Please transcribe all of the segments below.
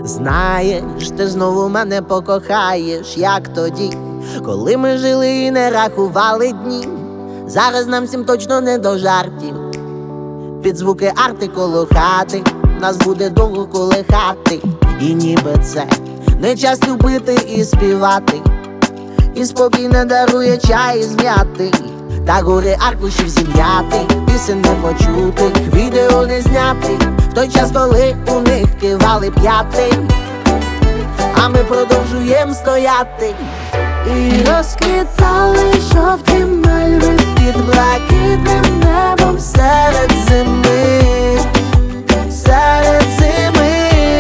Знаєш, ти знову мене покохаєш, як тоді, коли ми жили і не рахували дні. Зараз нам всім точно не до жартів. Під звуки арти коло хати нас буде довго колихати. І ніби це не час любити і співати. І спокій не дарує чай з м'яти. Та гори аркушів зім'ятих, пісень не почутих, відео не знятих, в той час, коли у них кивали п'яти, а ми продовжуєм стояти. І розквітали жовті мальви Під блакитним небом серед зими, серед зими.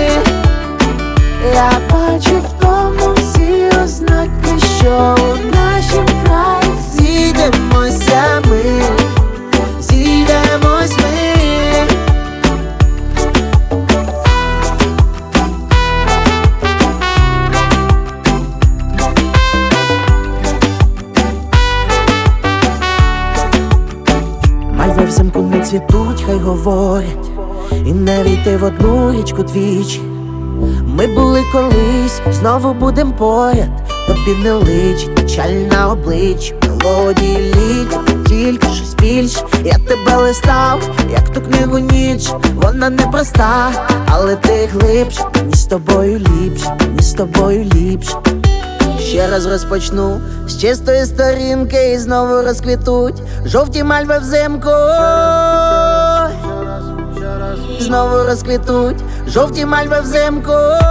я бачу в тому всі ознаки, що у нашім краї Зійдемося ми, зійдемось ми. Мальви взимку не цвітуть, хай говорять, і не війти в одну річку двічі. Ми були колись, знову будем поряд. Тобі не личить печаль на обличчі, мелодії літять, тільки щось більше. Я тебе листав, як ту книгу ніч. Вона непроста, але ти глибше. Мені з тобою ліпше, мені з тобою ліпше. Ще раз розпочну з чистої сторінки, і знову розквітуть жовті мальви взимку. Знову розквітуть жовті мальви взимку.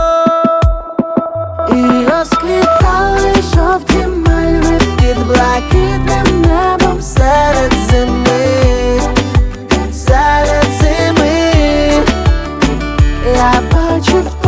І розквітали жовті мальви Під блакитним небом серед зими, серед зими. я бачу в